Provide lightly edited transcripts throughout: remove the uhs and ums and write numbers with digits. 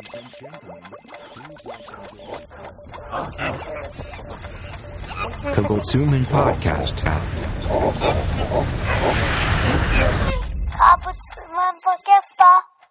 Kagotsumon Podcast. Kagotsumon Podcast.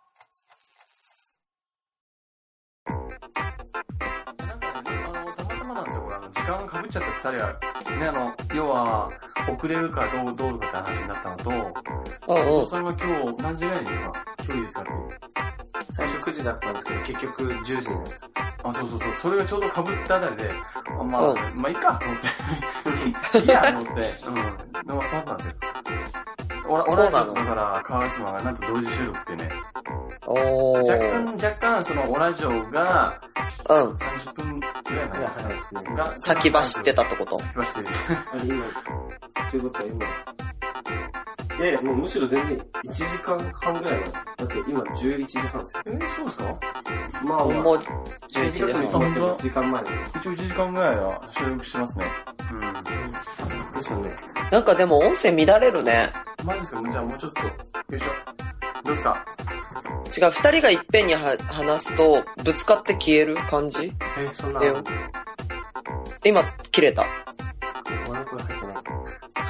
たまたまなんですよ、これ時間が被っちゃった2人は、ね、要は、遅れるかどうかって話になったのと、それが今日何時ぐらいに今、今日いいですかって。 最初9時だったんですけど、結局10時になった。 あ、そう。それがちょうど被ったあたりで、まあいいかと思って。いいやと思って、でもそうなったんですよ。オラジオだから、川島がなんと同時収録ってね。若干そのオラジオが、30分ぐらい前ですね。 先走ってたってこと？ 先走ってる。 今、ということは今、いやもうむしろ全然1時間半ぐらい前。だって今11時半ですよ。 そうですか？ まあ、 もう11時半。 1時間前。 一応1時間ぐらいは収録してますね。 ですよね。 なんかでも音声乱れるね。 マジですか？じゃあもうちょっと、よいしょ。どうですか？ 違う、二人がいっぺんに話すと、ぶつかって消える感じ？ そんな。 今、切れた。 これ入ってないですね。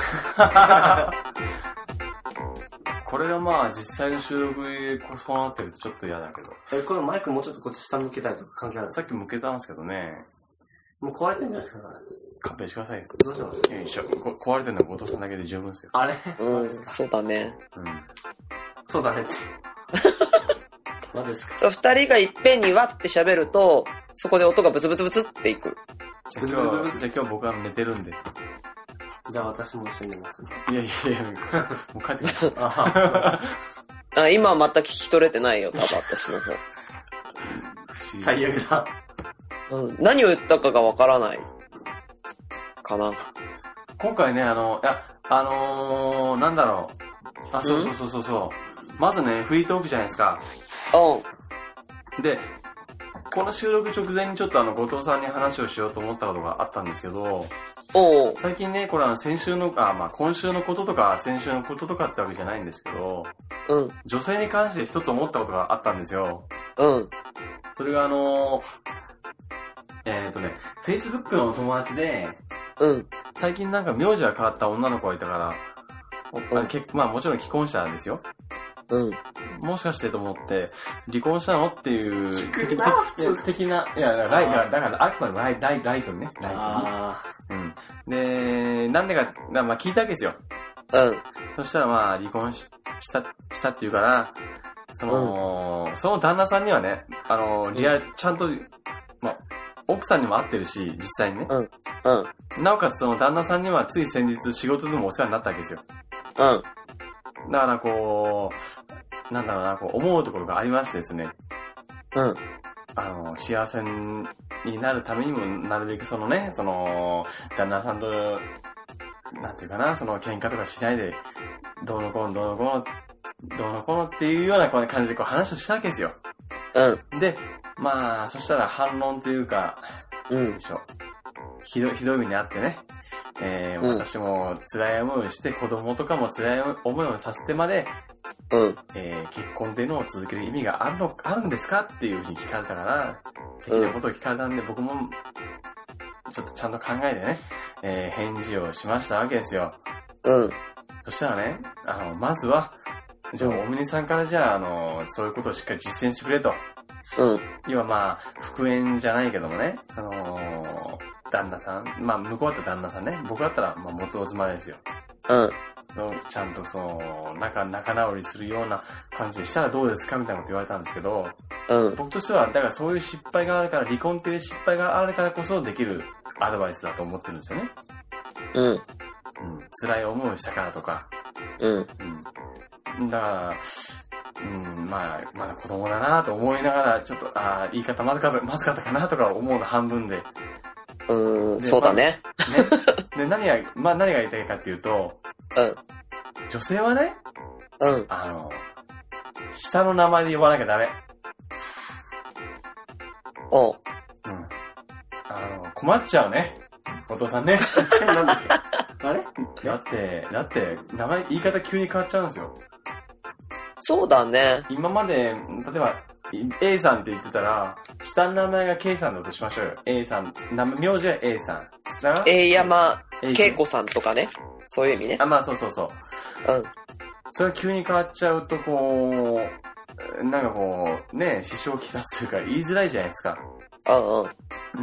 これがまあ実際の収録でそうなってるとちょっと嫌だけど。 これマイクもうちょっとこっち下向けたりとか関係ある？ さっき向けたんですけどね。 もう壊れてるんじゃないですか？ 勘弁してくださいよ。 どうします？ よいしょ。壊れてるのは後藤さんだけで十分ですよ。 あれ？ そうだね。 そうだねって。何ですか？ そう、二人がいっぺんにわって喋ると、そこで音がブツブツブツっていく。 じゃあ今日僕は寝てるんで。 じゃあ私も一緒に寝ます。 いや、もう帰ってください。 今は全く聞き取れてないよ、多分私の方。 最悪だ。 何を言ったかがわからない。かな。 今回ね、なんだろう。そう。まずね、フリートークじゃないですか。で、この収録直前にちょっと後藤さんに話をしようと思ったことがあったんですけど、最近ね、これ先週の、今週のこととか先週のこととかってわけじゃないんですけど、女性に関して一つ思ったことがあったんですよ。それがFacebook の友達で、最近なんか名字が変わった女の子がいたから、もちろん既婚者ですよ。もしかしてと思って、離婚したのっていう的な、いや、だからあくまでライトにね。で、なんでか、聞いたわけですよ。そしたら離婚したっていうから、その旦那さんにはね、ちゃんと、奥さんにも会ってるし、実際にね。なおかつその旦那さんにはつい先日仕事でもお世話になったわけですよ。だからなんだろうな、思うところがありましてですね。幸せになるためにも、なるべく旦那さんと、なんていうかな、喧嘩とかしないで、どうのこうのっていうような感じで話をしたわけですよ。で、そしたら反論というか、ひどい目にあってね、私も辛い思いをして、子供とかも辛い思いをさせてまで、結婚っていうのを続ける意味があるんですかっていうふうに聞かれたから、的なことを聞かれたんで、僕もちょっとちゃんと考えてね、返事をしましたわけですよ。そしたらね、まずは、じゃあ、おみにさんからそういうことをしっかり実践してくれと。要は復縁じゃないけどもね、旦那さん、向こうだったら旦那さんね、僕だったら元妻ですよ。ちゃんと仲直りするような感じにしたらどうですかみたいなこと言われたんですけど、僕としては、だからそういう失敗があるから、離婚っていう失敗があるからこそできるアドバイスだと思ってるんですよね。辛い思いをしたからとか。だから、まだ子供だなと思いながら、ちょっと、言い方まずかったかなとか思うの半分で。 そうだね。 で、何が言いたいかっていうと、女性はね、下の名前で呼ばなきゃダメ。困っちゃうね。お父さんね。なんであれだって、名前、言い方急に変わっちゃうんですよ。 そうだね。 今まで、例えば、 A さんって言ってたら、下の名前が K さんだとしましょうよ。A さん、名字は A さん。下が A 山恵子さんとかね。そういう意味ね。 あ、まあそうそうそう。 うん。 それ急に変わっちゃうと、こう、なんかこう、ね、支障をきたすというか言いづらいじゃないですか。 うんうん。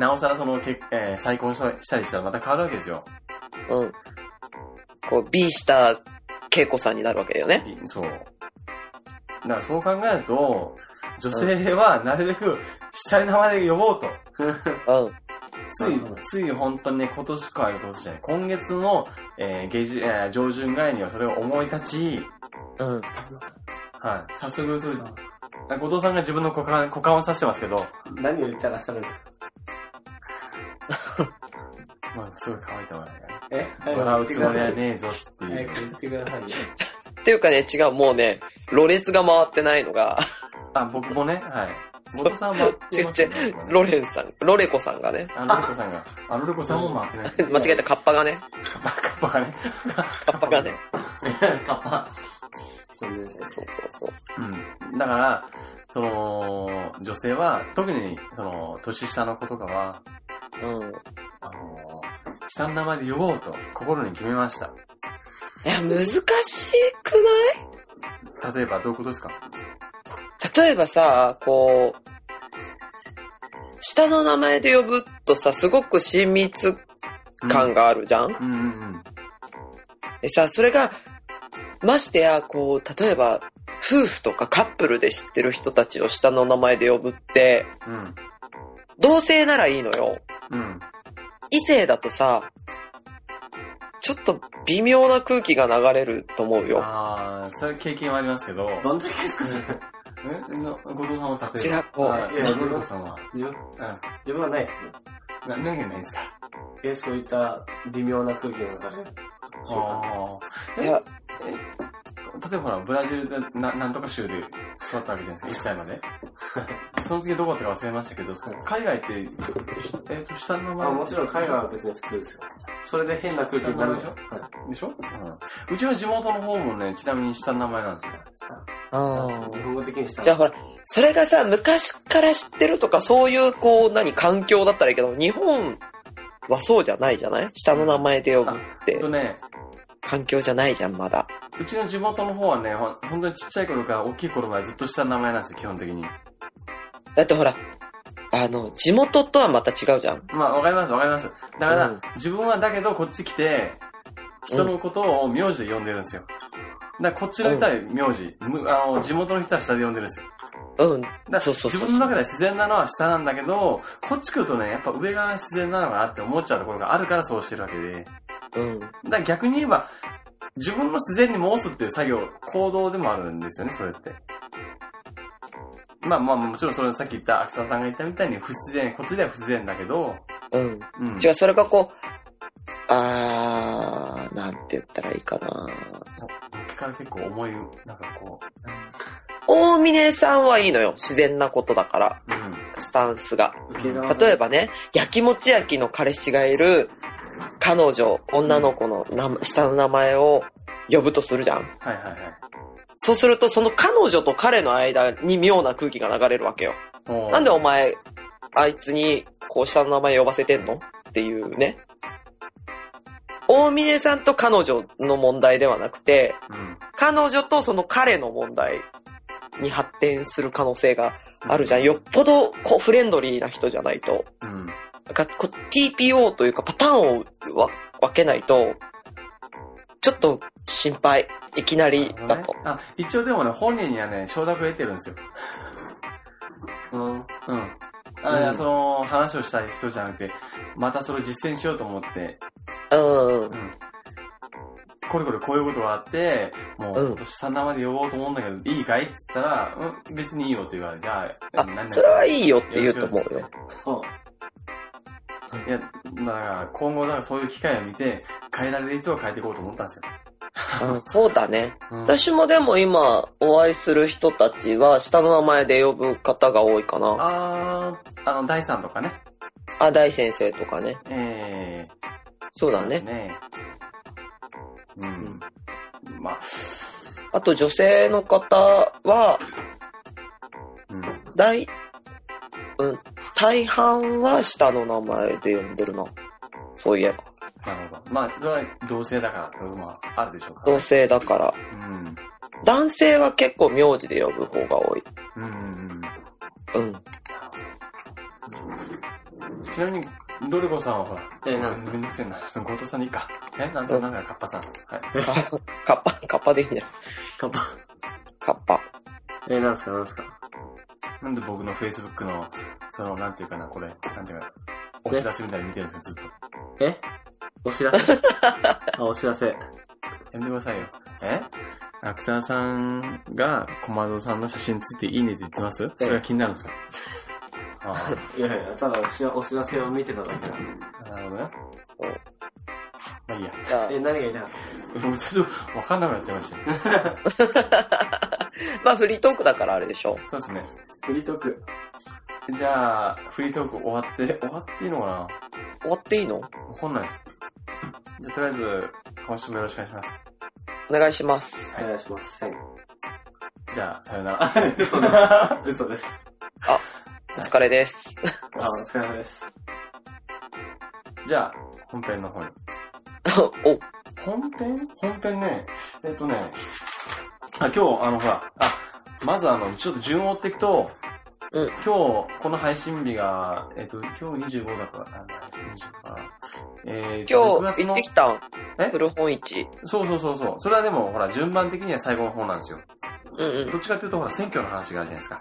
なおさらその、再婚したりしたらまた変わるわけですよ。 うん。こう、B した恵子さんになるわけだよね。 そう。だからそう考えると、女性はなるべく下の名前で呼ぼうと。 うん。 つい本当にね、今年か今年じゃない。今月の、上旬ぐらいにはそれを思い立ち、 うん。 はい。早速、後藤さんが自分の股間を指してますけど、 何を言ったらしたんですか？ まあ、すごい乾いたわね。 笑笑うつもりはねえぞっていう。 早く言ってくださいね。 っていうかね、違う、もうね、ろれつが回ってないのが、 あ、僕もね、はい。後藤さんは回ってますよね。 ロレコさんがね、 ロレコさんが。ロレコさんも回ってない。 間違えたカッパがね、 カッパがね。 カッパがね。 カッパ。そうね。 そう。 うん。だから、その、女性は、特に、その、年下の子とかは、 うん。 下の名前で呼ぼうと、心に決めました。 いや、難しくない？ 例えば、どういうことですか？ 例えばさ、こう、下の名前で呼ぶとさ、すごく親密感があるじゃん？でさ、それが、ましてや、こう、例えば、夫婦とかカップルで知ってる人たちを下の名前で呼ぶって、同性ならいいのよ。異性だとさ、ちょっと微妙な空気が流れると思うよ。 ああ、そういう経験はありますけど。 どんだけですかそれ。 後藤さんは例えば。 違う、こう。 いや、自分さんは。 自分はないですね。 何がないですか？ そういった微妙な空気の中で。 いや、 例えばほら、ブラジルでなんとか州で育ったわけじゃないですか、1歳まで。その次どこだったか忘れましたけど、海外って、下の名前もちろん海外は別に普通ですよ。それで変な空気になるでしょ？ でしょ？うちの地元の方もね、ちなみに下の名前なんですよ。 日本語的にした。 じゃあほら、それがさ、昔から知ってるとか、そういう、こう、環境だったらいいけど、日本はそうじゃないじゃない？下の名前で呼ぶって。環境じゃないじゃん、まだ。 うちの地元の方はね、本当にちっちゃい頃から大きい頃までずっと下の名前なんですよ、基本的に。 だってほら、地元とはまた違うじゃん。 まあ、わかります。だから、自分はだけどこっち来て、人のことを名字で呼んでるんですよ。だからこっちの人は名字、地元の人は下で呼んでるんですよ。そう。自分の中では自然なのは下なんだけど、こっち来るとね、やっぱ上が自然なのかなって思っちゃうところがあるからそうしてるわけで。だから逆に言えば、自分の自然に申すっていう作業、行動でもあるんですよね、それって。まあもちろんそれさっき言った秋沢さんが言ったみたいに不自然、こっちでは不自然だけど。 違う、それがこう、なんて言ったらいいかな。 僕から結構重い、なんかこう。 大峰さんはいいのよ、自然なことだから。スタンスが。例えばね、焼きもち焼きの彼氏がいる彼女、女の子の下の名前を呼ぶとするじゃん。そうすると、その彼女と彼の間に妙な空気が流れるわけよ。なんでお前、あいつにこう下の名前呼ばせてんのっていうね。大峰さんと彼女の問題ではなくて、彼女とその彼の問題に発展する可能性があるじゃん。よっぽどこうフレンドリーな人じゃないと。TPO というかパターンを分けないと、ちょっと心配。いきなりだと。 一応でもね、本人にはね、承諾得てるんですよ。その話をしたい人じゃなくて、またそれを実践しようと思って、これこういうことがあって、もう、下の名前で呼ぼうと思うんだけど、いいかいって言ったら、別にいいよって言われて、じゃあ、 それはいいよって言うと思うよ。 いや、だから今後そういう機会を見て、変えられる人は変えていこうと思ったんですよ。 そうだね。私もでも今お会いする人たちは下の名前で呼ぶ方が多いかな。 大さんとかね。 大先生とかね。そうだね。あと女性の方は、 大半は下の名前で呼んでるな。そういえば。 なるほど。まあ、それは同性だから、まあ、あるでしょうか、 同性だから。 うん。 男性は結構名字で呼ぶ方が多い。 うんうんうん。うん。 ちなみに、ドルゴさんはほら、 なんですか？ めんどくせえな。後藤さんでいいか。なんか、カッパさん。はい。 カッパでいいんじゃない？カッパ。 なんですか？ なんで僕の Facebook の、なんていうかな、これ、なんていうか、お知らせみたいに見てるんですよ、ずっと。 お知らせお知らせ。 やめてくださいよ。アクターさんが、コマドさんの写真についていいねって言ってます？それが気になるんですか？ いや、ただお知らせを見てただけなんで。 なるほどね。そう。まあいいや。 何が言いたかった？ もうちょっとわかんなくなっちゃいましたよ。 まあフリートークだからあれでしょ。 そうですね。 フリートーク。 じゃあ、フリートーク終わっていいのかな？ 終わっていいの？ わかんないです。じゃあとりあえず、今週もよろしくお願いします。 お願いします。 お願いします。はい。 じゃあ、さよなら。 嘘です。 お疲れです。 お疲れ様です。 じゃあ、本編の方に。本編ね、今日、ほら、まずちょっと順を追っていくと、今日、この配信日が、今日25だから、 今日行ってきたん？古本市。 そう。それはでも、ほら、順番的には最後の方なんですよ。どっちかっていうと、ほら、選挙の話があるじゃないですか。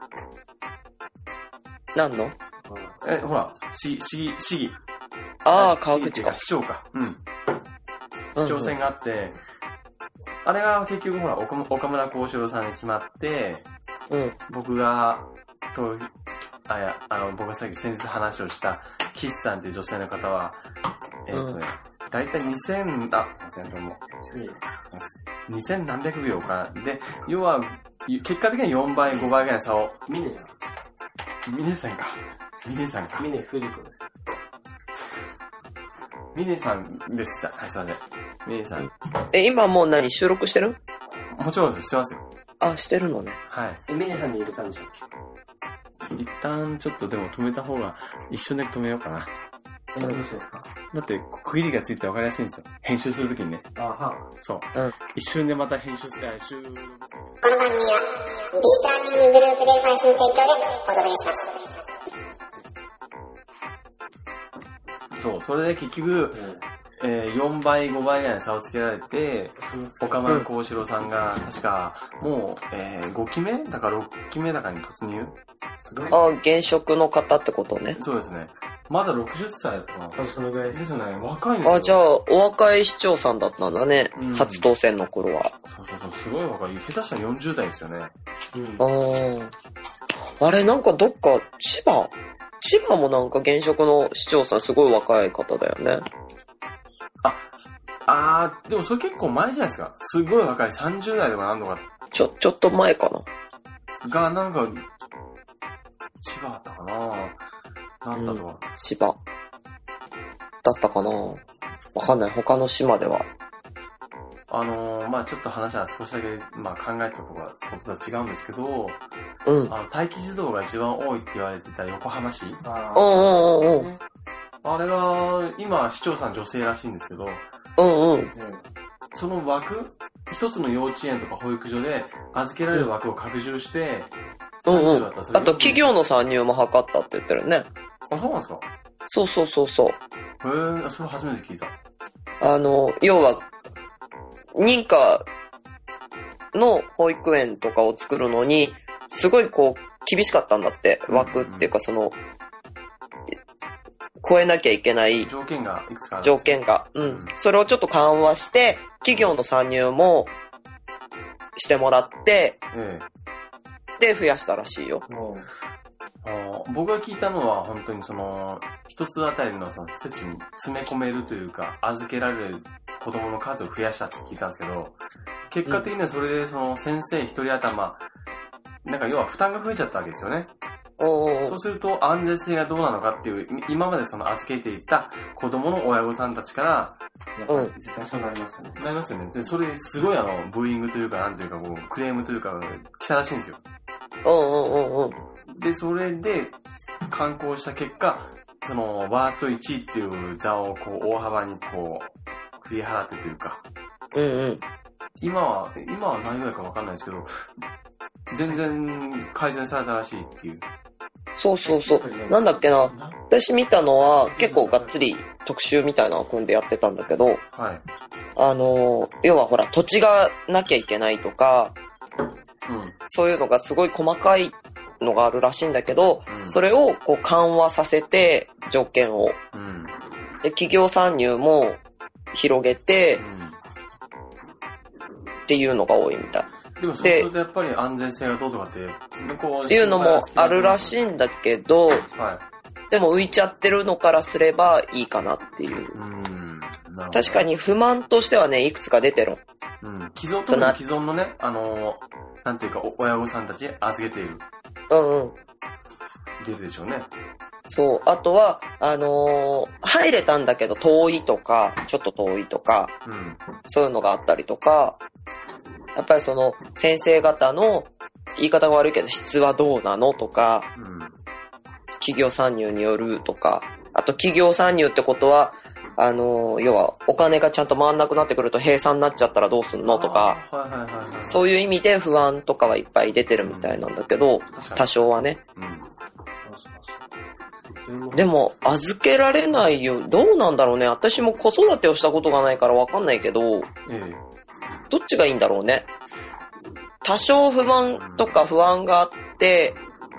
何の？ ほら、市議。 川口か。 市長か。市長選があって、あれが結局ほら、岡村幸四郎さんに決まって、僕が先日話をした岸さんっていう女性の方は、だいたい2000何百秒か。で、要は、結果的には4倍、5倍ぐらいの差を。 峰さんか。 峰不二子です。 峰さんでした。はい、すいません。峰さん。 今もう収録してる？ もちろんです。してますよ。 してるのね。 はい。 峰さんに入れたんでしたっけ？一旦ちょっとでも止めた方が、一瞬だけ止めようかな。 どうしてですか？ だって、区切りがついて分かりやすいんですよ。編集するときにね。そう。一瞬でまた編集する。 この番組は、ビーターニンググループで配信提供でお届けします。 そう、それで結局、4倍、5倍ぐらいの差をつけられて、岡村幸四郎さんが、確か、もう、5期目だか6期目だかに突入？ 現職の方ってことね。 そうですね。まだ60歳だったの。 そのぐらいですよね。若いんですよ。 じゃあ、お若い市長さんだったんだね。初当選の頃は。 そう。すごい若い。下手したら40代ですよね。 あれ、なんかどっか、千葉もなんか現職の市長さんすごい若い方だよね。 でもそれ結構前じゃないですか。すごい若い。30代とかなんとか。 ちょっと前かな。 が、なんか、千葉だったかな？なんだとか。 千葉。だったかな？わかんない。他の島では。 まあちょっと話は少しだけ、まあ考えたこととは違うんですけど、待機児童が一番多いって言われてた横浜市。あれが、今市長さん女性らしいんですけど、その枠、一つの幼稚園とか保育所で預けられる枠を拡充して、 あと企業の参入も図ったって言ってるね。 そうなんですか？ そう。 それ初めて聞いた。 要は、認可の保育園とかを作るのに、すごい厳しかったんだって、枠っていうか超えなきゃいけない条件がいくつかある。 条件が。それをちょっと緩和して、企業の参入もしてもらって、で、増やしたらしいよ。 僕が聞いたのは本当に一つあたりの施設に詰め込めるというか、預けられる子供の数を増やしたって聞いたんですけど、結果的にはそれで先生一人頭、なんか要は負担が増えちゃったわけですよね。そうすると安全性がどうなのかっていう、今まで預けていた子供の親御さんたちから、 絶対そうなりますよね。 なりますよね。で、それですごいブーイングというか、なんというか、クレームというか、来たらしいんですよ。 で、それで、刊行した結果、その、ワースト1位っていう座を、こう、大幅にこう、振り払ってというか、今は何ぐらいかわかんないですけど、全然改善されたらしいっていう。 そう。なんだっけな。私見たのは結構がっつり特集みたいなのを組んでやってたんだけど、 はい。 要はほら、土地がなきゃいけないとか、そういうのがすごい細かいのがあるらしいんだけど、それをこう緩和させて、条件を。で、企業参入も広げて、っていうのが多いみたい。 でもそうするとやっぱり安全性がどうとかっていうのもあるらしいんだけど、でも浮いちゃってるのからすればいいかなっていう。確かに不満としてはね、いくつか出てる。 既存のね、なんていうか、親御さんたち預けている。出るでしょうね。 そう。あとは、入れたんだけど遠いとか、ちょっと遠いとか、そういうのがあったりとか、やっぱりその先生方の言い方が悪いけど質はどうなのとか、企業参入によるとか、あと企業参入ってことは、要はお金がちゃんと回んなくなってくると閉鎖になっちゃったらどうすんのとか、そういう意味で不安とかはいっぱい出てるみたいなんだけど、多少はね。でも預けられないよ。どうなんだろうね。私も子育てをしたことがないからわかんないけど、どっちがいいんだろうね。多少不満とか不安があって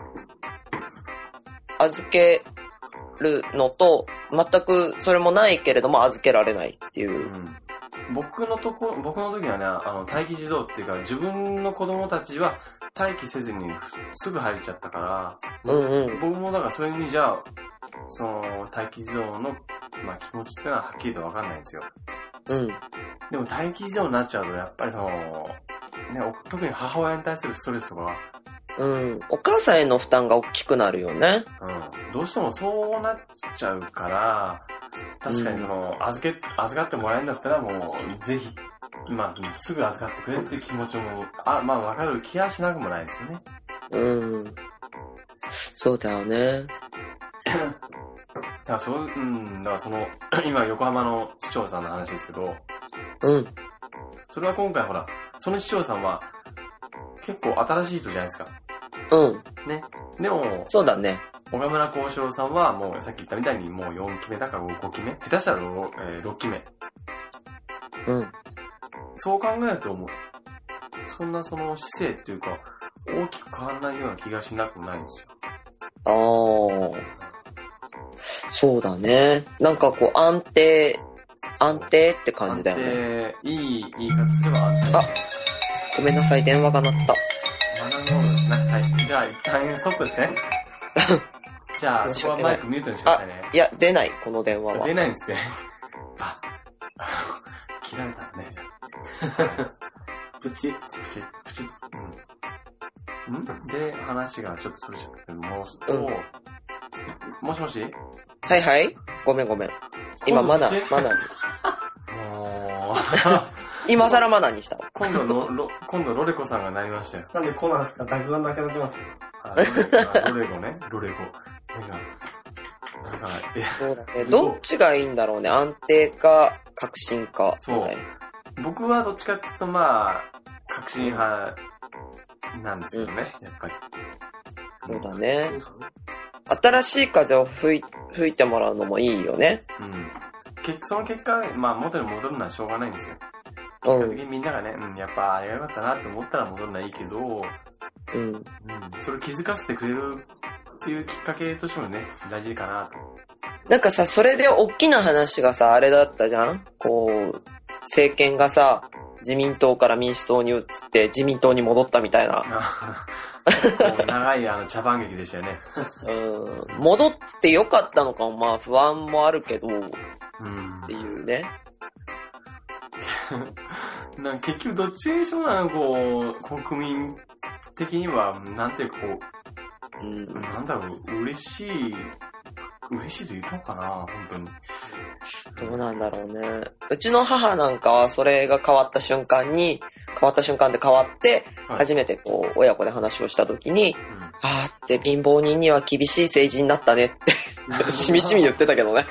預けるのと、全くそれもないけれども預けられないっていう。 僕の時はね、待機児童っていうか、自分の子供たちは待機せずにすぐ入れちゃったから、僕もだからそういう意味じゃ、その待機児童の、気持ちっていうのははっきりとわかんないんですよ。でも待機児童になっちゃうと、やっぱりその、ね、特に母親に対するストレスとか、 お母さんへの負担が大きくなるよね。 どうしてもそうなっちゃうから、確かにその、預かってもらえるんだったらもう、ぜひ、すぐ預かってくれっていう気持ちも、わかる気がしなくもないですよね。 そうだよね。 だからその、今横浜の市長さんの話ですけど、それは今回ほら、その市長さんは、結構新しい人じゃないですか。ね。でも、 そうだね。 岡村幸四郎さんはもうさっき言ったみたいにもう4期目だか5期目下手したら 6期目。そう考えるとそんなその姿勢っていうか、大きく変わらないような気がしなくもないんですよ。 そうだね。なんかこう安定って感じだよね。 いい言い方すれば安定。 ごめんなさい、電話が鳴った。 学ぶものですね。はい。じゃあ一旦ストップですね。じゃあ、そこはマイクミュートにしてくださいね。 いや、出ない、この電話は。 出ないんですね。切られたんですね、じゃあ。プチ。で、話がちょっとそれちゃったけど、もしもし？ はいはい。ごめん。今、マナに。今更マナにした。 今度ロレコさんがなりましたよ。 なんでこうなんですか？濁眼だけなってますよ。 ロレゴね。ロレゴ。 そうだね。どっちがいいんだろうね。安定か、革新か。 そう。僕はどっちかっていうと、革新派なんですよね、やっぱり。 そうだね。新しい風を吹いてもらうのもいいよね。 その結果、元に戻るのはしょうがないんですよ。結果的にみんながね、やっぱあれが良かったなって思ったら戻るのはいいけど、それを気づかせてくれるっていうきっかけとしてもね、大事かなと。 なんかさ、それで大きな話がさ、あれだったじゃん？こう、政権がさ、自民党から民主党に移って自民党に戻ったみたいな。 長い茶番劇でしたよね。 戻ってよかったのかも、不安もあるけど、っていうね。 結局どっちにしても国民的には、なんていうかなんだろう、嬉しいというのかな、本当に。 どうなんだろうね。うちの母なんかはそれが変わった瞬間に変わった瞬間で変わって、 はい、 初めてこう、親子で話をしたときに、あーって貧乏人には厳しい政治になったねって、しみじみ言ってたけどね。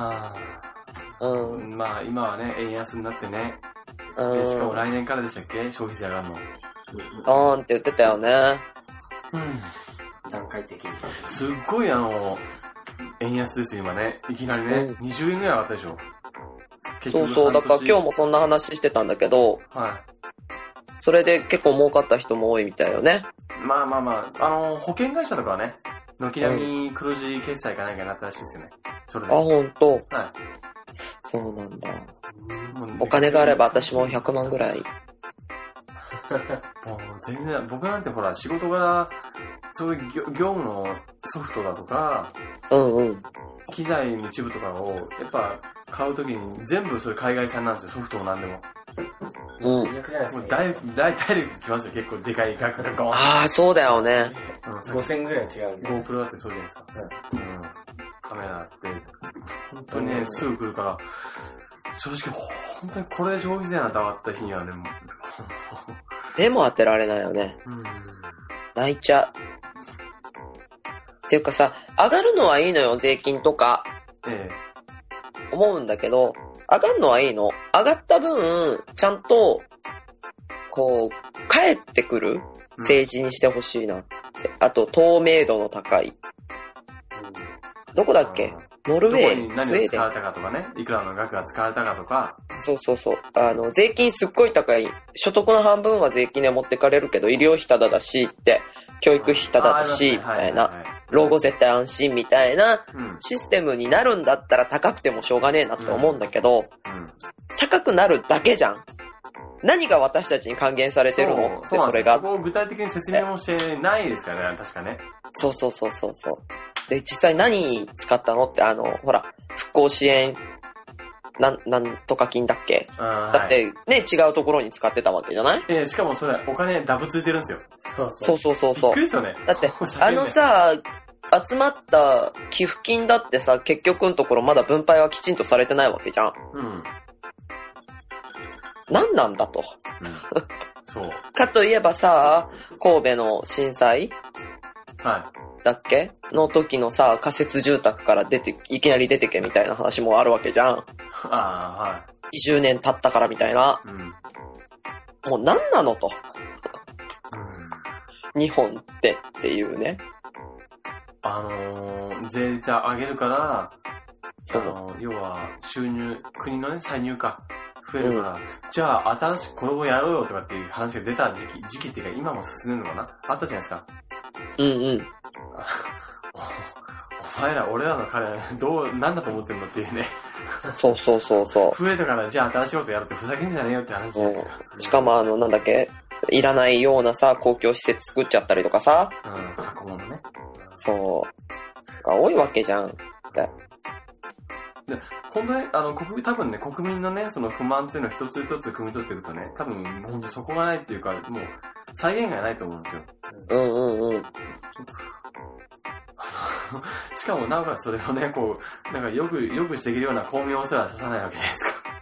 まあ今はね、円安になってね。しかも来年からでしたっけ、消費税上がるの。 って言ってたよね。 段階的に。 すっごい円安ですよ今ね。いきなりね、20円ぐらい上がったでしょ。 そう、だから今日もそんな話してたんだけど、それで結構儲かった人も多いみたいよね。 まあ、保険会社とかはね、軒並み黒字決済かなんかになったらしいですよね。それで。 ほんと。 はい。 そうなんだ。お金があれば私も100万ぐらい。 もう全然、僕なんてほら、仕事柄、そういう業務のソフトだとか、機材の一部とかを、やっぱ買うときに全部それ海外産なんですよ、ソフトもなんでも。もう大体できますよ、結構でかい額がゴーン。 そうだよね。 5000ぐらい違う。 GoPro だってそうじゃないですか。カメラって、本当にね、すぐ来るから、正直、本当にこれで消費税なんて上がった日にはね、もう。 目も当てられないよね。泣いちゃう。っていうかさ、上がるのはいいのよ、税金とか。思うんだけど、上がるのはいいの。上がった分、ちゃんと、こう、帰ってくる政治にしてほしいなって。あと、透明度の高い。どこだっけ？ノルウェー、 どこに何が使われたかとかね、いくらの額が使われたかとか。 そう。税金すっごい高い。所得の半分は税金で持ってかれるけど、医療費タダだしって、教育費タダだし、みたいな。老後絶対安心みたいなシステムになるんだったら高くてもしょうがねえなって思うんだけど、高くなるだけじゃん。何が私たちに還元されてるのってそれが。 そこを具体的に説明もしてないですからね、確かね。 そう。で、実際何に使ったのって、ほら、復興支援、なんとか金だっけ？だってね、違うところに使ってたわけじゃない？ しかもそれ、お金ダブついてるんですよ。 そう。 びっくりですよね。 だって、さ、集まった寄付金だってさ、結局のところまだ分配はきちんとされてないわけじゃん。何なんだと。 そう。 かといえばさ、神戸の震災だっけの時のさ、仮設住宅からいきなり出てけみたいな話もあるわけじゃん。20年経ったからみたいな。もう何なのと。日本っていうね。 税率上げるから、要は収入、国のね、歳入か。増えるから、じゃあ新しくこれをやろうよとかっていう話が出た時期っていうか今も進んでるのかなあったじゃないですか。お前ら、俺らの彼、なんだと思ってんのっていうね。 そう。 増えたからじゃあ新しいことやるってふざけんじゃねえよって話じゃないですか。 しかもなんだっけいらないようなさ、公共施設作っちゃったりとかさ。 箱物ね。 そう。が多いわけじゃん。って。 で、本当に、多分ね、国民のね、その不満っていうのを一つ一つ汲み取っていくとね、多分、本当そこがないっていうか、もう、再現がないと思うんですよ。しかも、なおかつそれをね、こう、なんかよくしていけるような巧妙すら刺さないわけじゃないですか。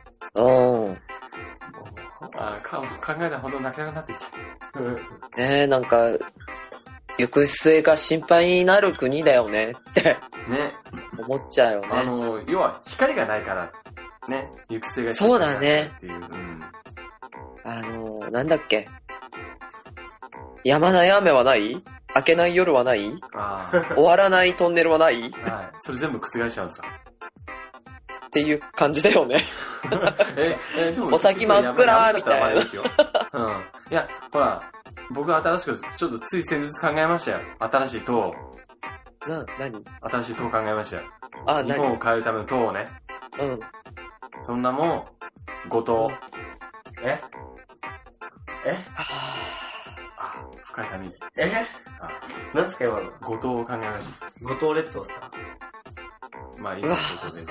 考えたら本当に泣けなくなってきて。 なんか、行く末が心配になる国だよねって。ね。思っちゃうよね。 要は光がないから、ね。行く末が心配になるっていう。 そうだね。なんだっけ。止まない雨はない？明けない夜はない？終わらないトンネルはない？はい。 それ全部覆しちゃうんですか？ っていう感じだよね。 でもお先真っ暗みたいな。 いや、ほら、僕は新しく、ちょっとつい先日考えましたよ。新しい塔。 何？ 新しい塔考えましたよ。 何？ 日本を変えるための塔をね。そんなもん、後藤。深いため息。 何すか今の？ 後藤を考えました。 五島列島っすか？ まあいいですよ、後藤でじゃ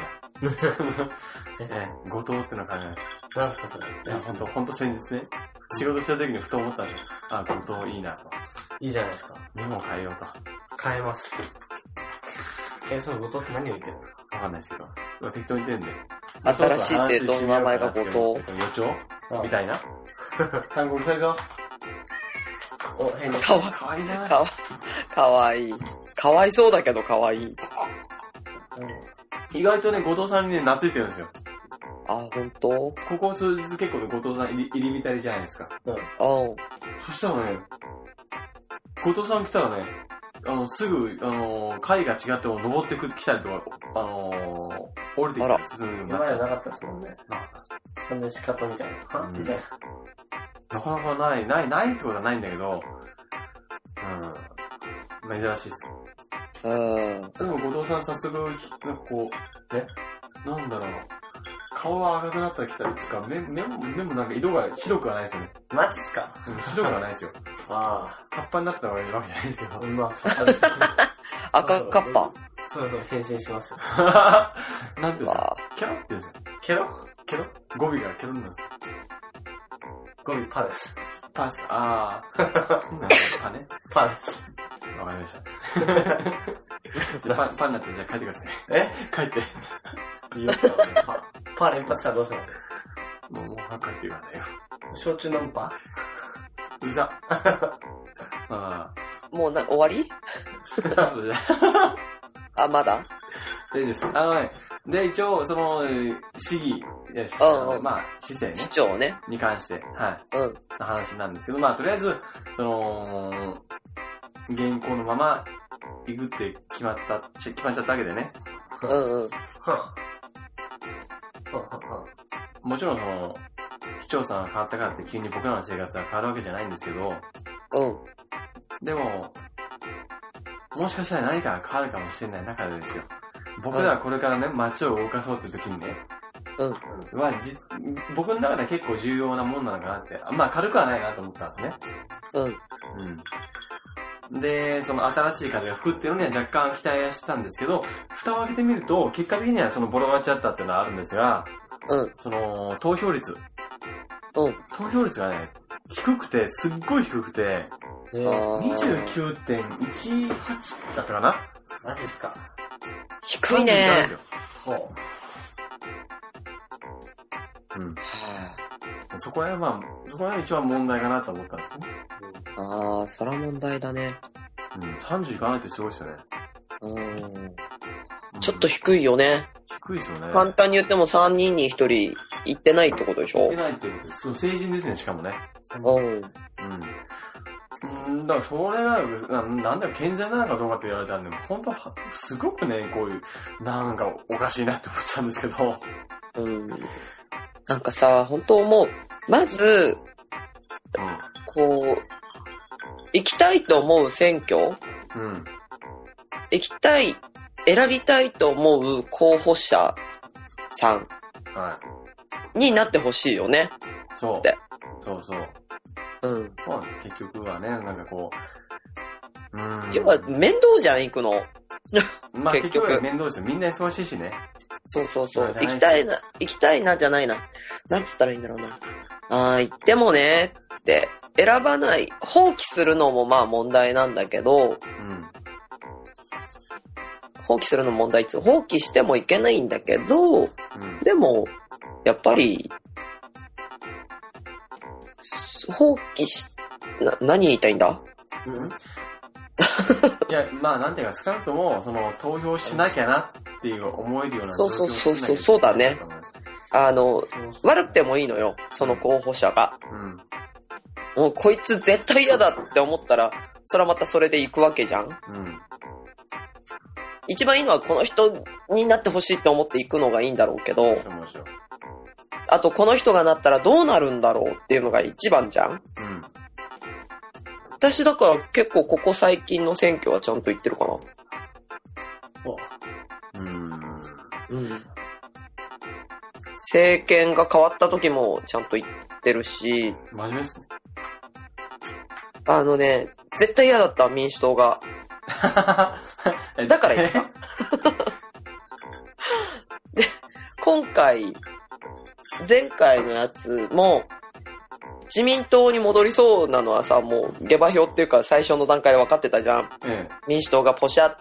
あ。後藤ってのを考えました。 何すかそれ？ いや、ほんと先日ね、仕事した時にふと思ったんですよ。後藤いいなと。 いいじゃないですか。 日本を変えようと。 変えます。その後藤って何を言ってるんですか？ わかんないですけど。適当に言ってるんで。 新しい政党の名前が後藤。 予兆みたいな。 韓国最初。 お、変に。 かわいいな。 かわいい。かわいそうだけどかわいい。 意外とね、後藤さんにね、懐いてるんですよ。 あ、ほんと？ ここ数日結構ね、後藤さん入り浸りじゃないですか。 うん。 そしたらね、後藤さん来たらね、すぐ、階が違っても登ってきたりとか、降りてきたりするようになっちゃう。 今までなかったですもんね。完全に仕方みたいな。みたいな。 なかなかないってことはないんだけど、珍しいっす。でも後藤さん早速、なんかこう、なんだろう、顔が赤くなったりきたりつか、目もなんか色が白くはないですよね。 マジっすか？ 白くはないですよ。 あカッパになった方がいいわけじゃないですけど。 赤カッパ。 そう変身しますよ。 なんていうんですか？キャロって言うんですよ。 ケロ語尾がケロなんですよ。 語尾パです。 パです。パね。 パです。 わかりました。パになってじゃあ帰ってください。帰って。 パ連発したらどうします？ もう帰ってくださいよ。 焼酎飲むパ？ うざ。 もう終わり？あ、まだ？ 大丈夫です。で、一応、その、市議、市政ね。 市長ね。 に関して、の話なんですけど、とりあえず、その、現行のまま、行くって決まっちゃったわけでね。もちろんその、市長さんが変わったからって急に僕らの生活が変わるわけじゃないんですけど、でも、もしかしたら何かが変わるかもしれない中でですよ。僕らはこれからね、街を動かそうって時にね、僕の中では結構重要なもんなのかなって、軽くはないなと思ったんですね。で、その新しい風が吹くっていうのには若干期待はしてたんですけど、蓋を開けてみると、結果的にはそのボロ勝ちだったっていうのはあるんですが、その、投票率がね、すっごい低くて、29.18 だったかな？ マジっすか？ 低いね。 そこは一番問題かなと思ったんですね。 そら問題だね。 30いかないってすごいですよね。 ちょっと低いよね。 低いですよね。 簡単に言っても3人に1人行ってないってことでしょ？ 行ってないってことです。そう、成人ですね、しかもね。だからそれが、なんだよ、健全なのかどうかって言われたんで、本当すごくね、こういう、なんかおかしいなって思っちゃうんですけど。なんかさ、本当思う。まず、こう、行きたいと思う選挙、選びたいと思う候補者さんになってほしいよね。 そう。そう。結局はね、なんかこう、 要は面倒じゃん、行くの。 結局は面倒ですよ。みんな忙しいしね。 そう。行きたいなじゃないな。なんつったらいいんだろうな。行ってもねって選ばない、放棄するのも問題なんだけど、放棄するの問題って放棄してもいけないんだけど、でもやっぱり何言いたいんだ？ いや、なんていうか、少なくとも、その、投票しなきゃなっていう思えるような状況をそうだね。悪くてもいいのよ、その候補者が。もうこいつ絶対嫌だって思ったら、それはまたそれで行くわけじゃん。一番いいのはこの人になってほしいって思って行くのがいいんだろうけど、あとこの人がなったらどうなるんだろうっていうのが一番じゃん。私だから結構ここ最近の選挙はちゃんと言ってるかな。政権が変わった時もちゃんと言ってるし。 真面目っすね。絶対嫌だった、民主党が。だから言った。で、前回のやつも、自民党に戻りそうなのはさ、もう下馬評っていうか最初の段階で分かってたじゃん。民主党がポシャって、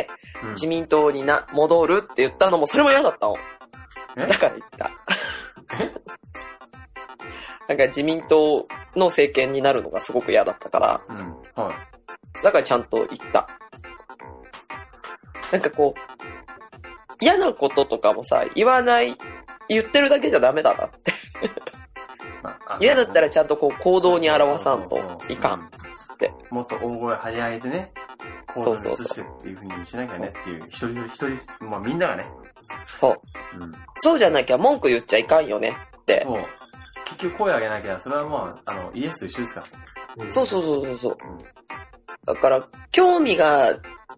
自民党に戻るって言ったのもそれも嫌だったの。だから言った。 なんか自民党の政権になるのがすごく嫌だったから、 はい。 だからちゃんと言った。なんかこう、嫌なこととかもさ、言ってるだけじゃダメだなって。嫌だったらちゃんとこう行動に表さんといかんって。 もっと大声張り上げてね、行動に移してっていう風にしなきゃねっていう、一人、まあみんながね。 そう。そうじゃなきゃ文句言っちゃいかんよねって。 そう。結局声上げなきゃ、それはまあ、イエスと一緒ですから。 そう。だから、興味が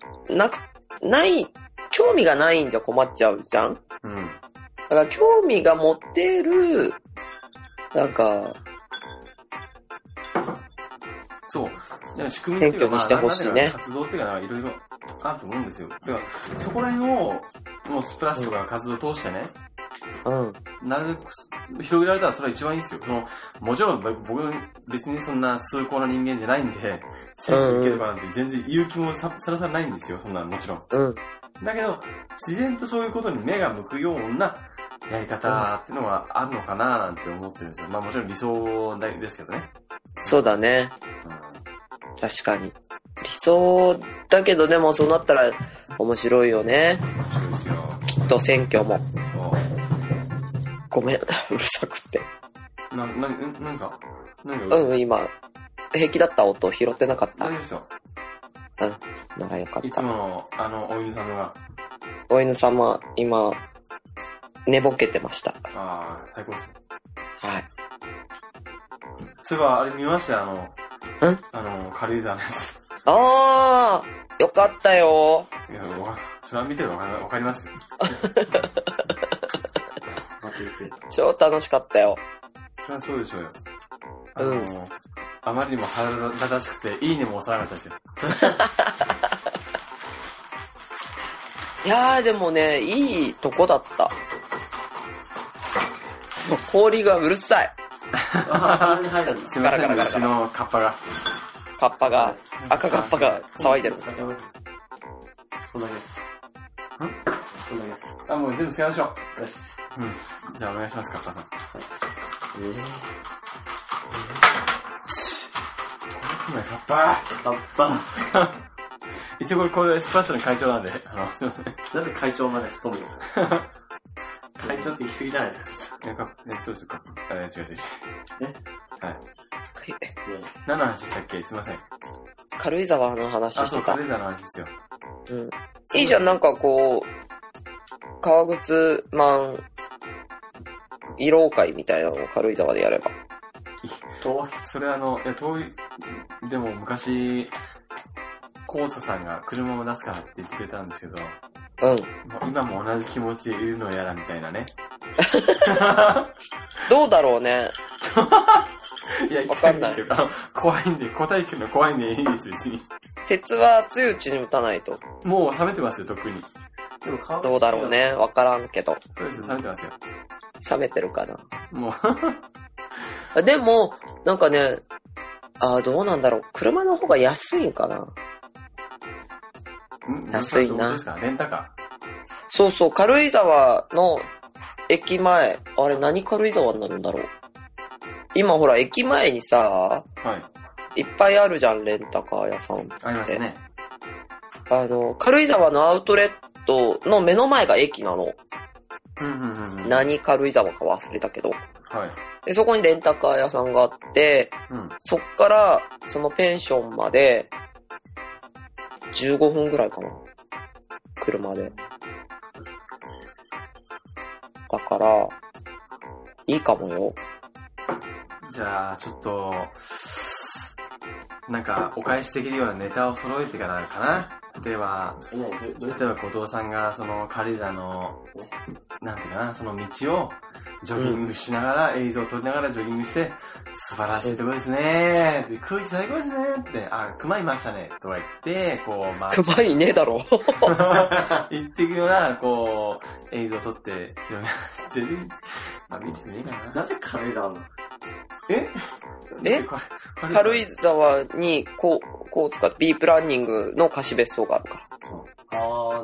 ないんじゃ困っちゃうじゃん。だから興味が持てる、なんか、 そう。仕組みっていうか、 選挙にしてほしいね。 活動っていうか、いろいろあると思うんですよ。だから、そこら辺を、もうスプラッシュとか活動を通してね、なるべく広げられたらそれは一番いいですよ。もちろん僕別にそんな崇高な人間じゃないんで、選挙行けとかなんて全然勇気もさらさらないんですよ。そんなのもちろん。だけど、自然とそういうことに目が向くようなやり方っていうのがあるのかななんて思ってるんですよ。まあもちろん理想ですけどね。 そうだね。確かに。理想だけどでもそうなったら面白いよね。 面白いですよ。 きっと選挙も。ごめん、うるさくって。 何か今、平気だった音拾ってなかった。 大丈夫ですよ。 ならよかった。 いつもの、お犬様が。 お犬様、今、寝ぼけてました。 ああ、最高ですよ。 はい。 そういえば、あれ見ましたよ、軽井沢のやつ。 あー、よかったよ。 いや、それは見てるわかりますよ。 超楽しかったよ。 それはそうでしょうよ。あまりにも腹立たしくて、いいねも押さなかったですよ。 いやー、でもね、いいとこだった。氷がうるさい。 すみません、うちのカッパが。赤カッパが騒いでる。 こんだけ。 もう全部使いましょう。よし。じゃあお願いします、カッパさん。カッパ一応これスプラッシュの会長なんで、すいません。 なぜ会長まで太るんですか？会長って言い過ぎじゃないですか。 そうですか。違う。はい。何の話でしたっけ？すいません。 軽井沢の話してた。 そう、軽井沢の話ですよ。 いいじゃん、なんかこう、革靴マン、慰労会みたいなのを軽井沢でやれば。 それ遠い、でも昔、コウサさんが車を出すからって言ってくれたんですけど、今も同じ気持ちでいるのやらみたいなね。 どうだろうね。 いや、わかんないですよ。怖いんで、答え聞くの怖いんでいいですよ、別に。 鉄は強いうちに打たないと。 もう冷めてますよ、特に。 どうだろうね。わからんけど。 そうですよ、冷めてますよ。 冷めてるかな。 もう。でも、なんかね、どうなんだろう。車の方が安いんかな。安いな。 どうですか？レンタカー。 そう、軽井沢の駅前。あれ、何軽井沢になるんだろう。今ほら、駅前にさ、いっぱいあるじゃん、レンタカー屋さんって。 ありますね。 軽井沢のアウトレットの目の前が駅なの。何軽井沢か忘れたけど。で、そこにレンタカー屋さんがあって、そっから、そのペンションまで、15分ぐらいかな。車で。だから、いいかもよ。 じゃあ、ちょっと、なんか、お返しできるようなネタを揃えてからかな。例えば、後藤さんが、その、軽井沢の、なんていうかな、その道を、ジョギングしながら、映像を撮りながらジョギングして、素晴らしいところですねー。で、空気最高ですねーって、熊いましたね。とか言って、こう、 熊いねえだろ。 言っていくような、こう、映像を撮って、広め、全然、見てねえかな。 なぜ軽井沢なんですか？ 軽井沢に、こう使って、ビープランニングの貸別荘があるから。 なるほ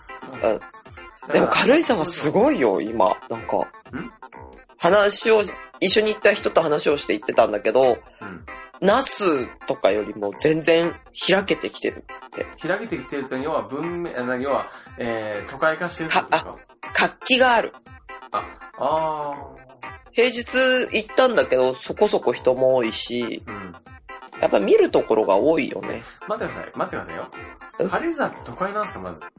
ど。 でも軽井沢すごいよ、今。なんか。話を一緒に行った人と話をして言ってたんだけど、ナスとかよりも全然開けてきてるって。 開けてきてるって要は要は、都会化してるってことですか？ 活気がある。平日行ったんだけど、そこそこ人も多いし、やっぱ見るところが多いよね。 待ってくださいよ。軽井沢って都会なんですか、まず。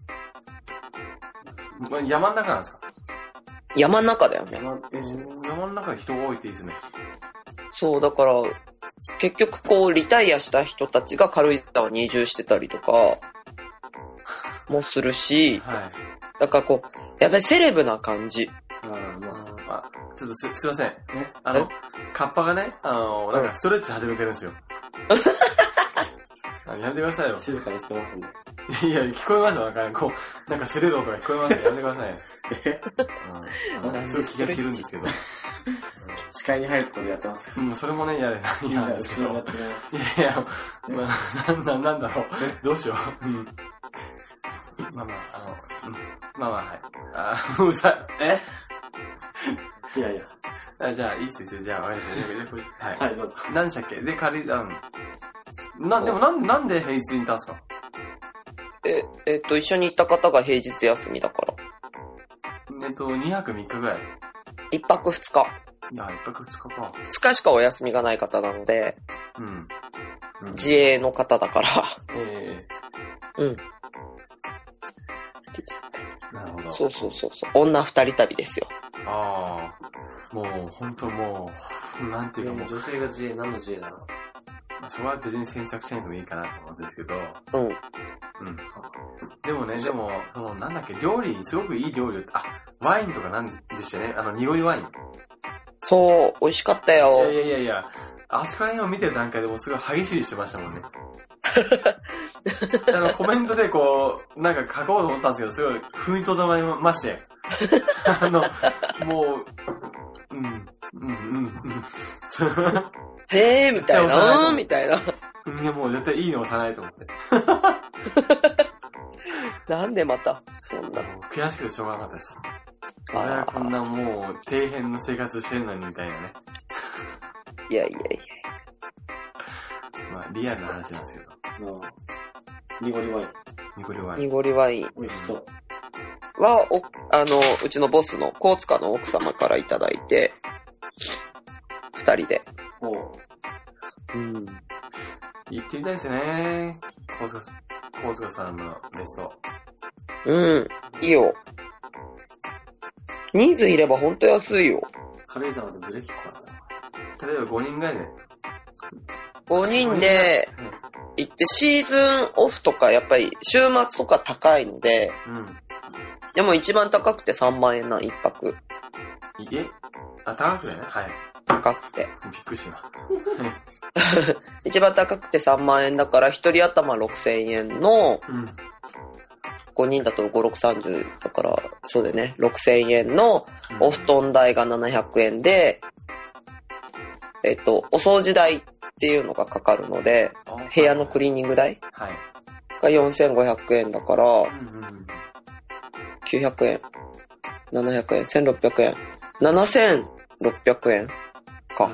山の中なんですか？ 山の中だよね。 山の中で人が多いっていいですね。 そう、だから、結局こう、リタイアした人たちが軽井沢に移住してたりとか、もするし、だからこう、やっぱりセレブな感じ。 ちょっとすいません。カッパがね、なんかストレッチ始めてるんですよ。やめてくださいよ。 静かにしてますんで。 いや、聞こえますよ。なんかスレる音が聞こえますよ。やめてください。すごい気が散るんですけど。 視界に入るところでやってます。 それもね、嫌ですけど。いや、なんだろう。どうしよう。はい。うざい。 いやいや。 じゃあ、いいっすよ。じゃあ、わかりました。 はい、どうぞ。 何でしたっけ？で、軽井沢、でもなんで平日に行ったんですか？ 一緒に行った方が平日休みだから。 2泊3日ぐらい。 1泊2日。 いや、1泊2日か。 2日しかお休みがない方なので、自営の方だから。 なるほど。 そう。女2人旅ですよ。 もう、本当もう、なんていうかもう。 女性が自営、何の自営だろう。 それは別に詮索しないでもいいかなと思うんですけど。でもね、なんだっけ、料理、すごくいい料理。ワインとかなんでしたね。濁りワイン。 そう、美味しかったよ。 いや。あそこら辺を見てる段階でもうすごい歯ぎしりしてましたもんね。コメントでこう、なんか書こうと思ったんですけど、すごい踏みとどまりまして。もう、 へーみたいなみたいな。 いや、もう絶対いいの押さないと思って。 なんでまた、そんな。 悔しくてしょうがなかったです。俺はこんなもう、底辺の生活してんのにみたいなね。 いや。 まあ、リアルな話なんですけど。 濁りワイン。 濁りワイン。 美味しそう。 は、うちのボスの高塚の奥様からいただいて、2人で。 行ってみたいですね。高塚さんの別荘。 いいよ。人数いればほんと安いよ。 軽井沢でブレーキかな。例えば5人ぐらいで。 5人で行ってシーズンオフとかやっぱり週末とか高いので、でも一番高くて3万円な、1泊。 高くてね。はい。 高くて。 びっくりした。 一番高くて3万円だから1人頭6000円の、5人だと5、6、30だから、そうだよね。6000円のお布団代が700円で、お掃除代っていうのがかかるので、部屋のクリーニング代が4500円だから、900円、700円、1600円、7600円か。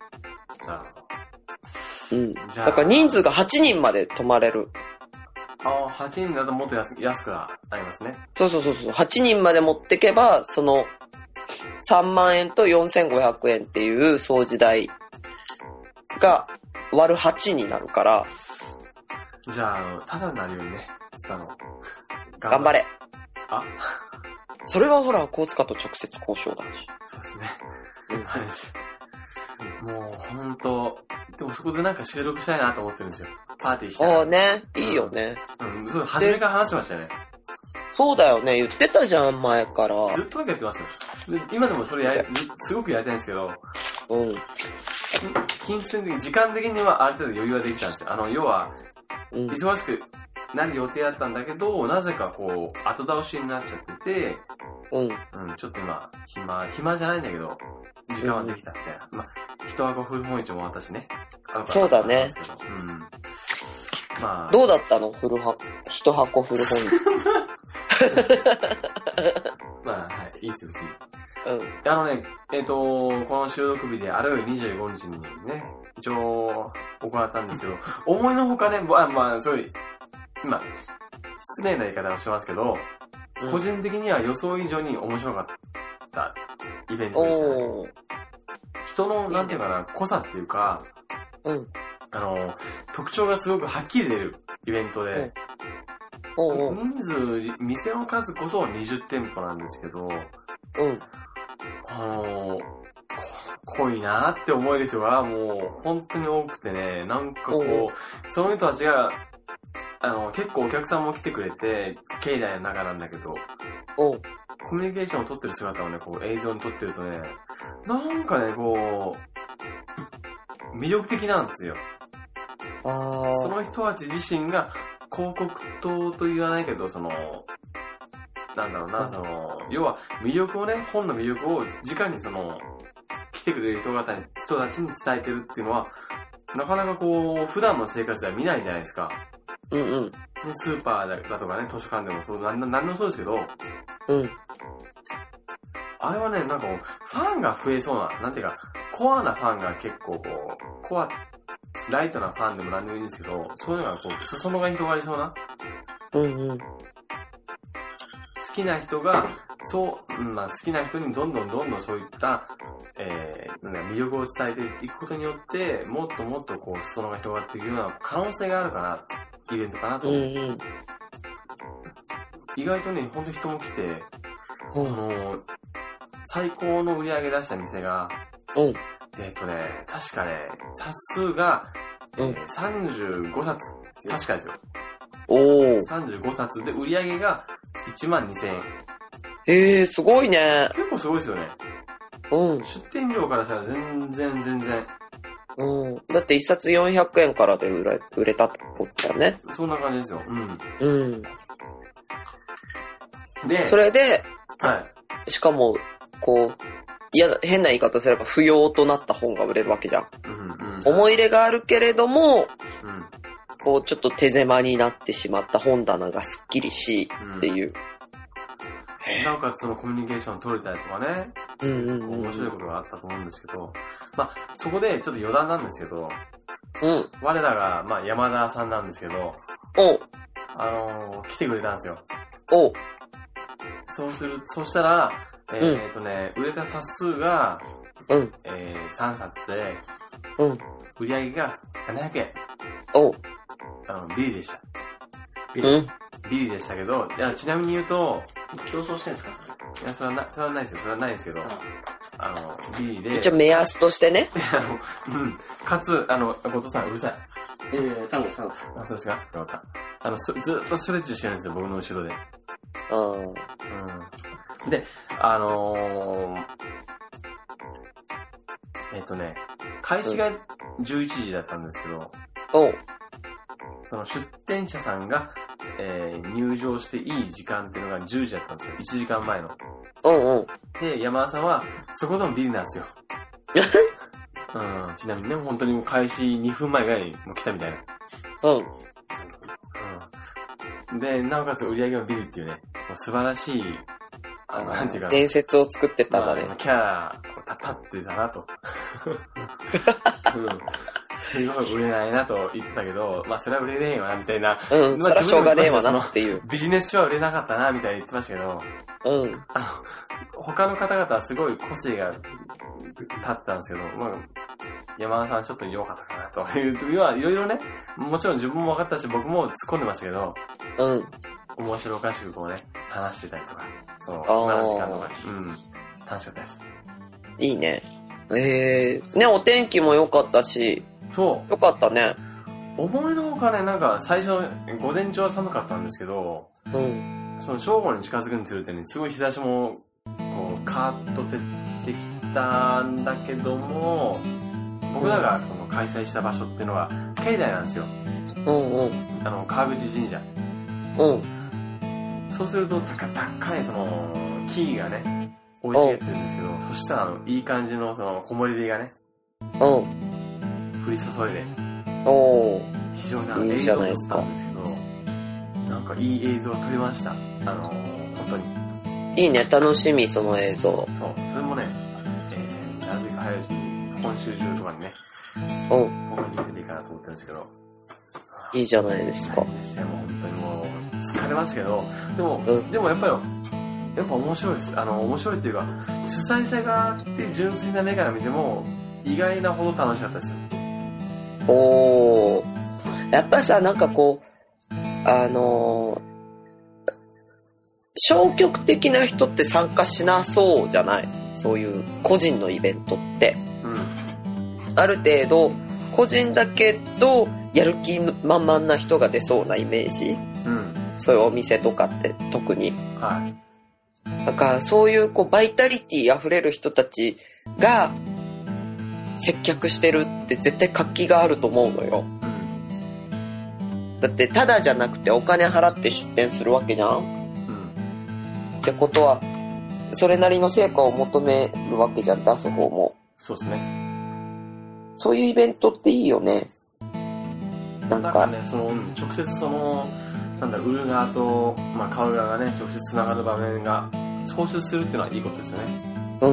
だから人数が8人まで泊まれる。 8人だともっと安くなりますね。 そう。8人まで持ってけば、その、3万円と4500円っていう掃除代が割る8になるから。 じゃあ、ただになるようにね、 頑張れ。それはほら、高塚と直接交渉だし。 そうですね。もう、ほんと、でもそこでなんか収録したいなと思ってるんですよ。パーティーしたい。 ね。いいよね。 そう初めから話しましたね。 そうだよね。言ってたじゃん、前から。 ずっとだけやってますよ。今でもそれすごくやりたいんですけど、金銭的に、時間的にはある程度余裕ができたんですよ。要は、忙しくなる予定だったんだけど、なぜかこう、後倒しになっちゃってて、ちょっと今、暇じゃないんだけど、時間はできたみたいな。まあ、一箱古本市も私ね。 そうだね。 まあ。 どうだったの一箱古本市。 まあ、はい、いいっすよ、別に。 この収録日である25日にね、一応行ったんですけど、思いのほかね、すごい、今、失礼な言い方をしてますけど、個人的には予想以上に面白かったイベントでしたね。人の、なんていうかな、濃さっていうか、特徴がすごくはっきり出るイベントで、人数、店の数こそ20店舗なんですけど、濃いなって思える人がもう本当に多くてね、なんかこう、その人たちが、結構お客さんも来てくれて、境内の中なんだけど、コミュニケーションを取ってる姿をね、こう映像に撮ってるとね、なんかね、こう、魅力的なんですよ。その人たち自身が広告塔と言わないけど、なんだろうな、要は魅力をね、本の魅力を直に来てくれる人たちに伝えてるっていうのは、なかなかこう、普段の生活では見ないじゃないですか。スーパーだとかね、図書館でもそう、なんでもそうですけど、あれはね、なんかファンが増えそうな、なんていうか、コアなファンが結構こう、ライトなファンでもなんでもいいんですけど、そういうのがこう、裾野が広がりそうな。好きな人が、好きな人にどんどんそういった、魅力を伝えていくことによって、もっともっとこう、裾野が広がっていくような可能性があるかな、イベントかなと。意外とね、ほんと人も来て、最高の売り上げ出した店が、確かね、冊数が、35冊。確かですよ。35冊で売り上げが12,000円。 すごいね。 結構すごいですよね。出店料からしたら全然。 だって1冊400円からで売れたってことだね。 そんな感じですよ。 で、それで、しかも、こう、変な言い方すれば不要となった本が売れるわけじゃん。思い入れがあるけれども、こう、ちょっと手狭になってしまった本棚がすっきりし、っていう。 なおかつコミュニケーション取れたりとかね、面白いことがあったと思うんですけど、そこでちょっと余談なんですけど、我らが、山田さんなんですけど、来てくれたんですよ。そうしたら、売れた冊数が、3冊で、売り上げが700円。ビリでした。ビリでしたけど、ちなみに言うと、 競争してるんですか？ いや、それはないですよ。それはないですけど、ビリで。 一応目安としてね。 かつ、後藤さんうるさい。 タンゴさん。 本当ですか？よかった。ずっとストレッチしてるんですよ、僕の後ろで。で、開始が11時だったんですけど、その出店者さんが、入場していい時間っていうのが10時だったんですよ。1時間前の。で、山田さんは、そこでもビリなんですよ。ちなみにね、本当にもう開始2分前ぐらいにもう来たみたいな。で、なおかつ売り上げもビリっていうね、もう素晴らしい、なんていうか。 伝説を作ってたんだね。 キャラを立ってたなと。すごい売れないなと言ってたけど、それは売れねえよな、みたいな。 それはしょうがねえわなっていう。 ビジネス書は売れなかったな、みたいに言ってましたけど、他の方々はすごい個性が立ってたんですけど、山田さんはちょっと弱かったかな、という時はいろいろね、もちろん自分も分かったし、僕も突っ込んでましたけど、面白おかしくこうね、話してたりとか、暇な時間とか、楽しかったです。 いいね。ね、お天気も良かったし、良かったね。 思いのほかね、なんか最初、午前中は寒かったんですけど、その正午に近づくにつれてね、すごい日差しも、こう、カーッと照ってきたんだけども、僕らがこの開催した場所っていうのは、境内なんですよ。川口神社。そうすると、高いその、木々がね、生い茂ってるんですけど、そしたらいい感じのその、木漏れ日がね、降り注いで、非常に映像を撮ったんですけど、なんかいい映像を撮りました。本当に。 いいね、楽しみ、その映像。 そう、それもね、なるべく早いうちに、今週中とかにね、 うん。 僕は見てもいいかなと思ってるんですけど。 いいじゃないですか。 もう本当にもう、疲れましたけど、でも、 うん、 でもやっぱ面白いです。面白いっていうか、主催者側って純粋な目から見ても、意外なほど楽しかったですよ。 おー。やっぱさ、なんかこう、消極的な人って参加しなそうじゃない？そういう個人のイベントって。 うん。 ある程度、個人だけど、やる気満々な人が出そうなイメージ。 うん。 そういうお店とかって特に。 はい。 だからそういうこうバイタリティ溢れる人たちが接客してるって絶対活気があると思うのよ。だってタダじゃなくてお金払って出店するわけじゃん。ってことはそれなりの成果を求めるわけじゃん、出す方も。 そうですね。 そういうイベントっていいよね。なんかね、直接売る側と、まあ、買う側がね、直接つながる場面が創出するっていうのはいいことですよね。 うん。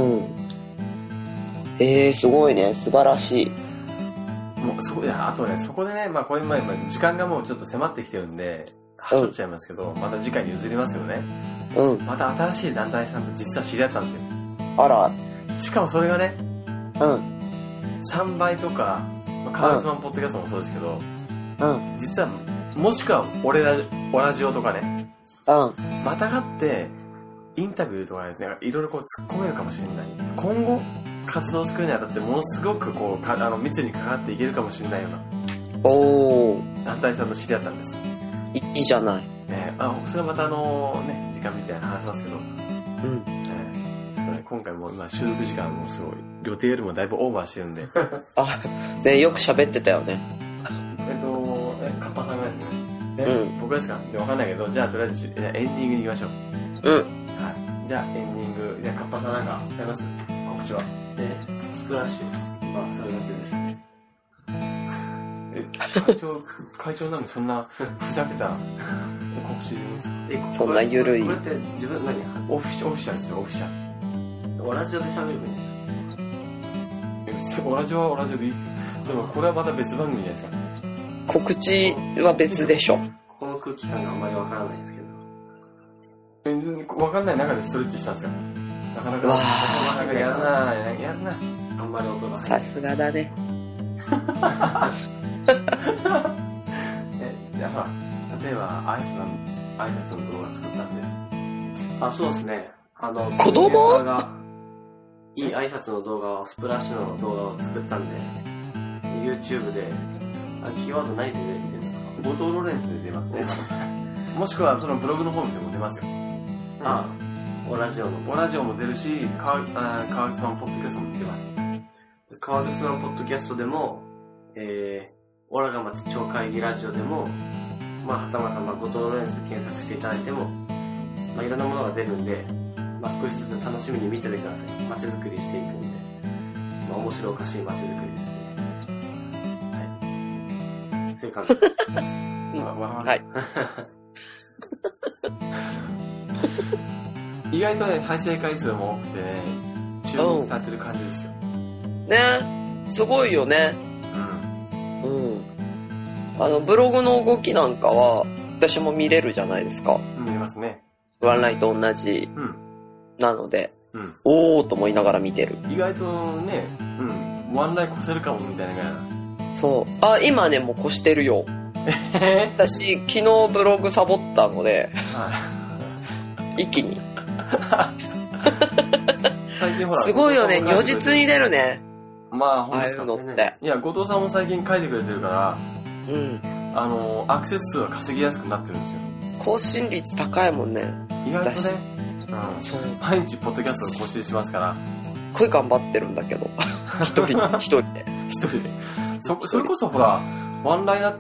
すごいね、素晴らしい。 もういや、あとね、そこでね、まあこれ今時間がもうちょっと迫ってきてるんで、はしょっちゃいますけど、また次回に譲りますけどね。 うん。 また新しい団体さんと実は知り合ったんですよ。 あら。 しかもそれがね、 うん。 3倍とか、カールズマンポッドキャストもそうですけど、 うん。 実は、もしくはオラジオとかね、 うん。 またがって、インタビューとかで、いろいろこう突っ込めるかもしれない。今後、活動してくるにあたってものすごくこう密にかかっていけるかもしれないようなおー、 団体さんと知り合ったんです。 いいじゃない。 それはまたね、時間みたいな話しますけど、 うん。 ちょっとね、今回も今収録時間もすごい、予定よりもだいぶオーバーしてるんで。 あ、ね、よく喋ってたよね。 カッパさんがですね。 うん。 僕ですか？わかんないけど、じゃあとりあえずエンディングに行きましょう。 うん。 はい。じゃあエンディング、じゃあカッパさんなんかあります？告知は。 スプラッシュ。まあ、それだけですね。 会長なんでそんなふざけた告知でいいんですか？ そんなゆるい。 これって自分オフィシャルですよ、オフィシャル。 オラジオで喋る分オラジオはオラジオでいいですよ。でもこれはまた別番組じゃないですか。 告知は別でしょ。 ここの空気感があんまりわからないですけど。 わかんない中でストレッチしたんですよ。なかなかやるな。 あんまり音が入さすがだね。 じゃあ例えば挨拶の動画作ったんで。 あ、そうですね。 子供がいい挨拶の動画を、スプラッシュの動画を作ったんで、YouTube で、キーワード何で出るんですか？ 後藤ロレンスで出ますね。もしくはそのブログの方にも出ますよ。 あ、オラジオも出るし、川口マンポッドキャストも出ます。 川口マンポッドキャストでも、オラが町町会議ラジオでも、まあ、はたまた後藤ロレンスで検索していただいても、まあ、いろんなものが出るんで、まあ、少しずつ楽しみに見ててください。街づくりしていくんで、まあ、面白おかしい街づくりですね。はい。そういう感じです。 はい。 意外とね、再生回数も多くてね、注目されてる感じですよ。 ね、すごいよね。 うん。 うん。ブログの動きなんかは、私も見れるじゃないですか。 見れますね。 ワンライト同じ。なので、おーと思いながら見てる。 意外とね、ワンライト越せるかもみたいなぐらいな。 そう。あ、今ね、もう越してるよ。私、昨日ブログサボったので、一気に。 最近ほら。 すごいよね、如実に出るね。 まあ、ほんとですか。 ああいうのって。 いや、後藤さんも最近書いてくれてるから、アクセス数は稼ぎやすくなってるんですよ。 更新率高いもんね。 意外とね。 そう。 毎日ポッドキャストを更新しますから。 すっごい頑張ってるんだけど。一人で。 それこそほら、ワンライだって、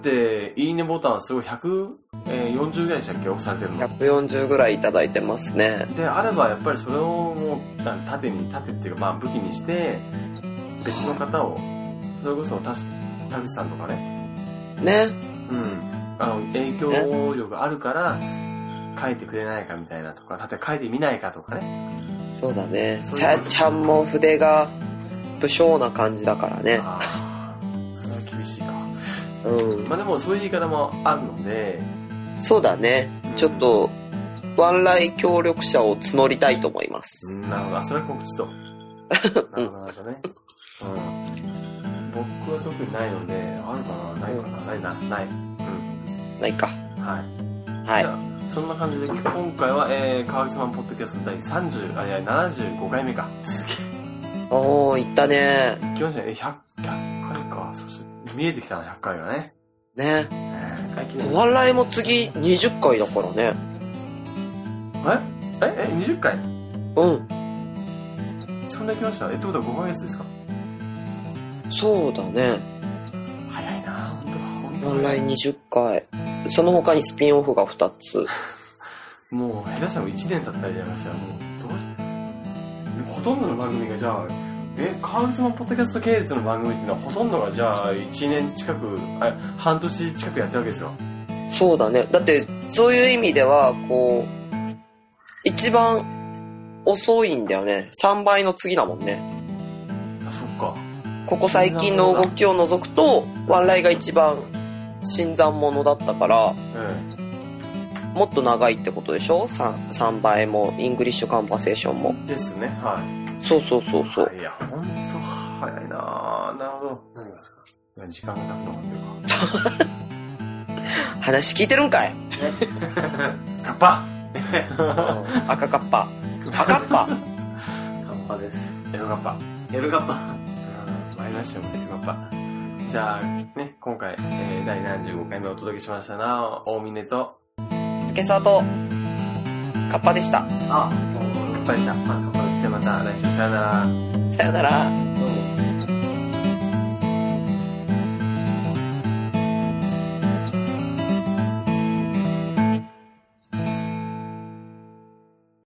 いいねボタンはすごい140ぐらいでしたっけ？押されてるの。 140ぐらいいただいてますね。 で、あればやっぱりそれをもう、盾っていうか、まあ武器にして、別の方を、それこそ田口さんとかね。 ね。 影響力あるから、 書いてくれないかみたいなとか、例えば書いてみないかとかね。 そうだね。さやちゃんも筆が不詳な感じだからね。 それは厳しいか。 うん。 まあでもそういう言い方もあるので。 そうだね。ちょっと、ワンライ協力者を募りたいと思います。 なるほど。それは告知と。なるほどね。僕は特にないので、あるかなないかな、ないな。ない。 ないか。 はい。 はい。 じゃあそんな感じで、今回は、川口さんポッドキャスト第75回目か。 おー、いったね。 行きましたね。100回か。そして、見えてきたな、100回がね。 ね。お笑いも次20回だからね。 20回？ うん。 そんな来ました？ってことは5ヶ月ですか？ そうだね。 早いな本当。 お笑い20回。その他にスピンオフが2つ。 もう、下手したら1年経ったりましたら、もう、どうして、ほとんどの番組がじゃあ、川口さんポッドキャスト系列の番組っていうのはほとんどがじゃあ1年近く、半年近くやってるわけですよ。 そうだね。だって、そういう意味では、こう、一番遅いんだよね。3倍の次だもんね。 そっか。 ここ最近の動きを除くと、ワンライが一番新参者だったから、もっと長いってことでしょ 3倍も、イングリッシュカンバセーションも。 ですね、はい。 そうそう。 いや、ほんと早いなぁ。なるほど。何がですか？時間が経つのかっていうか。 話聞いてるんかいカッパ赤カッパ。赤カッパ。 カッパです。 エロカッパ。 エロカッパ。 参りましたよ、エロカッパ。じゃあ、ね、今回、第75回目お届けしましたな、大峰と、 竹沢と、カッパでした。 カッパでした。カッパでした。また来週、さよなら。 さよなら。